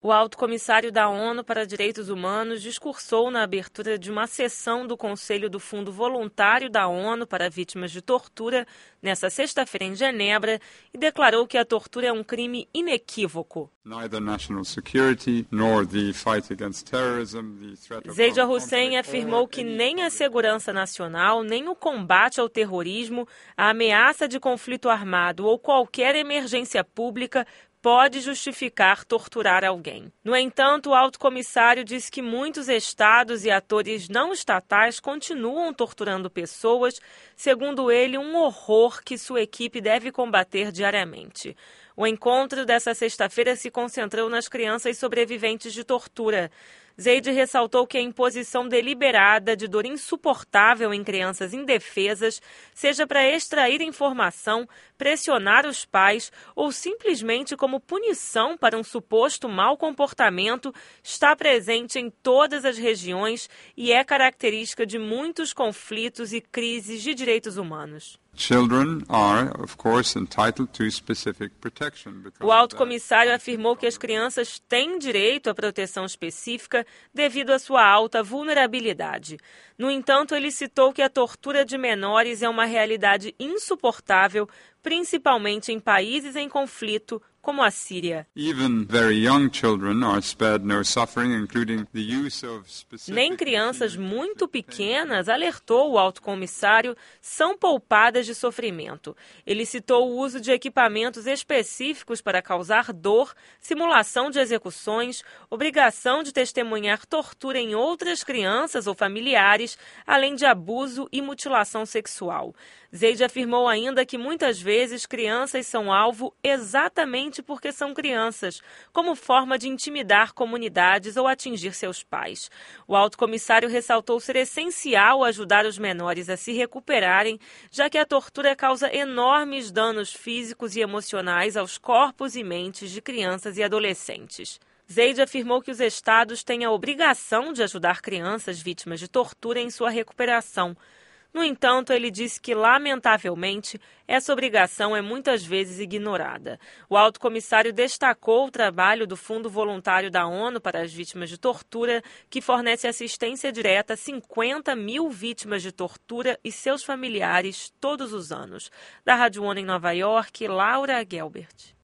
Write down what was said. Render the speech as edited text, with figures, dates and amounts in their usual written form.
O alto comissário da ONU para Direitos Humanos discursou na abertura de uma sessão do Conselho do Fundo Voluntário da ONU para Vítimas de Tortura, nesta sexta-feira em Genebra, e declarou que a tortura é um crime inequívoco. Zeid al-Hussein afirmou que nem a segurança nacional, nem o combate ao terrorismo, a ameaça de conflito armado ou qualquer emergência pública pode justificar torturar alguém. No entanto, o alto comissário disse que muitos estados e atores não estatais continuam torturando pessoas, segundo ele, um horror que sua equipe deve combater diariamente. O encontro dessa sexta-feira se concentrou nas crianças sobreviventes de tortura. Zeid ressaltou que a imposição deliberada de dor insuportável em crianças indefesas, seja para extrair informação, pressionar os pais ou simplesmente como punição para um suposto mau comportamento, está presente em todas as regiões e é característica de muitos conflitos e crises de direitos humanos. O alto comissário afirmou que as crianças têm direito à proteção específica devido à sua alta vulnerabilidade. No entanto, ele citou que a tortura de menores é uma realidade insuportável, principalmente em países em conflito, como a Síria. Nem crianças muito pequenas, alertou o alto comissário, são poupadas de sofrimento. Ele citou o uso de equipamentos específicos para causar dor, simulação de execuções, obrigação de testemunhar tortura em outras crianças ou familiares, além de abuso e mutilação sexual. Zeid afirmou ainda que muitas vezes crianças são alvo exatamente porque são crianças, como forma de intimidar comunidades ou atingir seus pais. O alto comissário ressaltou ser essencial ajudar os menores a se recuperarem, já que a tortura causa enormes danos físicos e emocionais aos corpos e mentes de crianças e adolescentes. Zeid afirmou que os estados têm a obrigação de ajudar crianças vítimas de tortura em sua recuperação. No entanto, ele disse que, lamentavelmente, essa obrigação é muitas vezes ignorada. O alto comissário destacou o trabalho do Fundo Voluntário da ONU para as Vítimas de Tortura, que fornece assistência direta a 50 mil vítimas de tortura e seus familiares todos os anos. Da Rádio ONU em Nova York, Laura Gelbert.